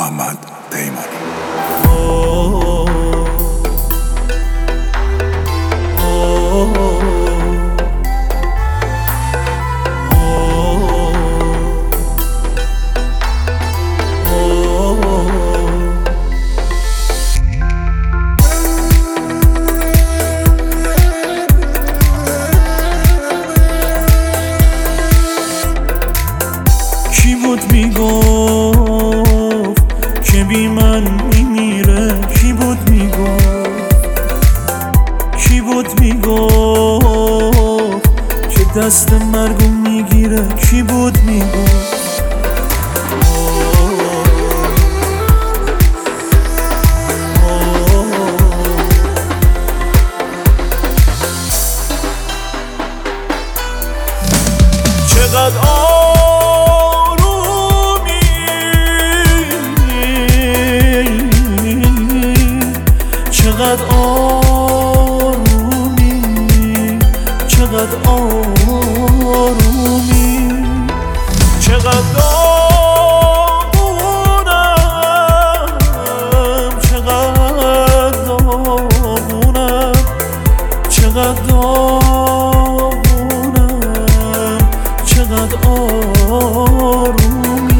محمد پیمانی. کی بود میگفت که بی من میمیره؟ کی بود میگفت که دست مرگو میگیره؟ کی بود میگفت؟ چقدر چقدر آرومی، چقدر آرومی، چقدر داغونم، چقدر داغونم، چقدر داغونم، چقدر آرومی.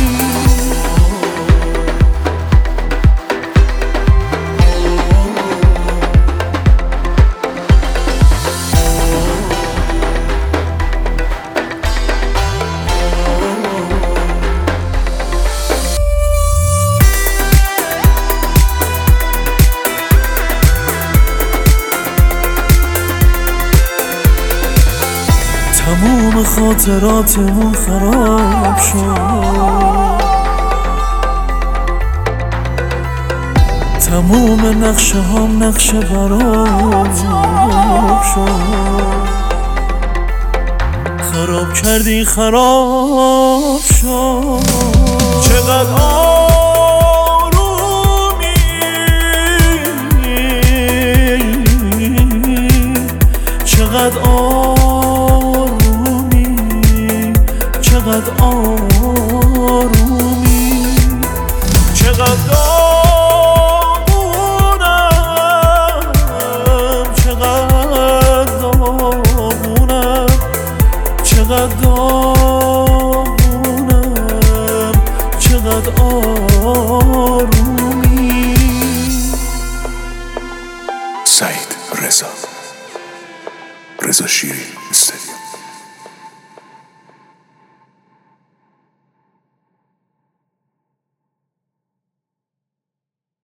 تموم خاطراتمون خراب شد، تموم نقشه هم نقشه براب شد. خراب کردی خراب شد. چقدر آرومی، چقدر چقدر آرومی، چقدر داغونم، چقدر داغونم، چقدر داغونم، چقدر آرومی. سعید رضا شیری استودیو.